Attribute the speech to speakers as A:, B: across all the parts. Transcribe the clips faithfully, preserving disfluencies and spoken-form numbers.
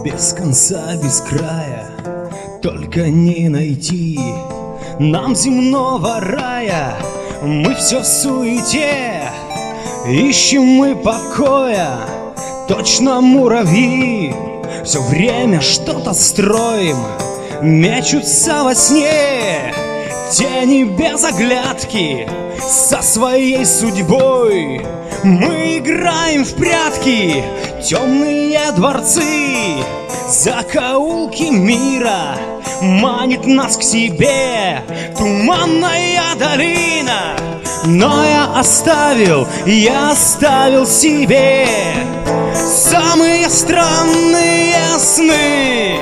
A: Без конца, без края, только не найти нам земного рая. Мы все в суете, ищем мы покоя, точно муравьи. Все время что-то строим, мечутся во сне тени без оглядки со своей судьбой. Мы играем в прятки, темные дворцы, закоулки мира манит нас к себе туманная долина. Но я оставил, я оставил себе самые странные сны.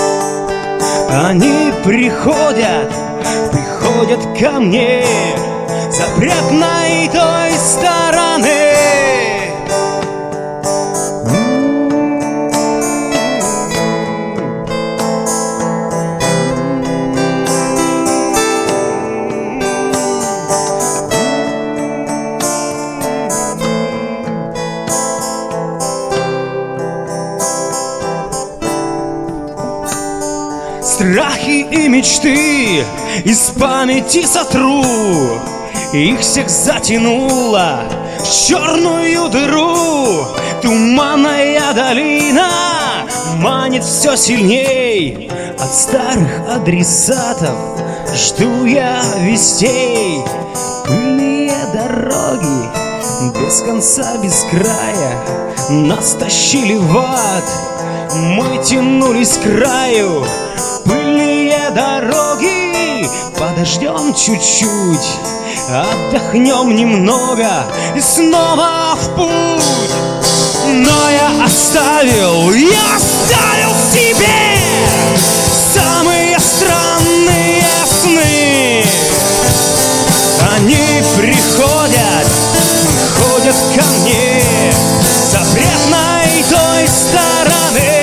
A: Они приходят, приходят ко мне с запретной той стороны. Страхи и мечты из памяти сотру, их всех затянуло в черную дыру. Туманная долина манит все сильней, от старых адресатов жду я вестей. Пыльные дороги без конца, без края нас тащили в ад, мы тянулись к краю. Пыльные дороги, подождем чуть-чуть, отдохнем немного и снова в путь. Но я оставил, я оставил себе самые странные сны. Они приходят, приходят ко мне с запретной той стороны.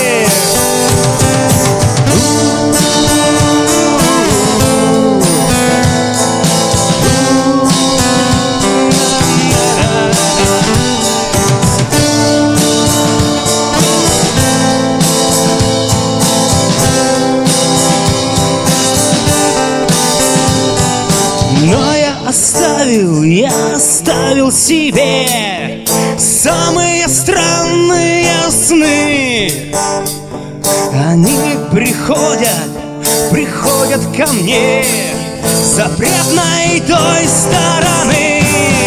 A: Но я оставил, я оставил себе самые странные сны. Они приходят, приходят ко мне с запретной той стороны.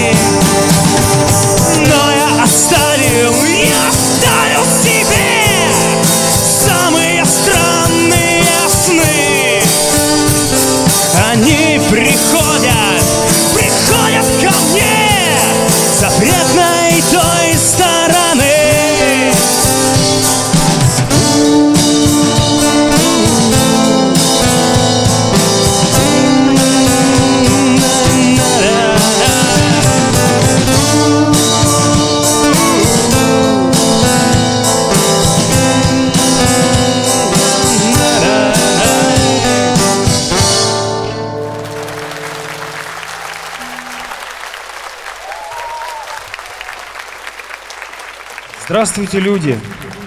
A: Но я оставил, я оставил себе самые странные сны. Они приходят, приходят ко мне с запретной той стороны.
B: Здравствуйте, люди!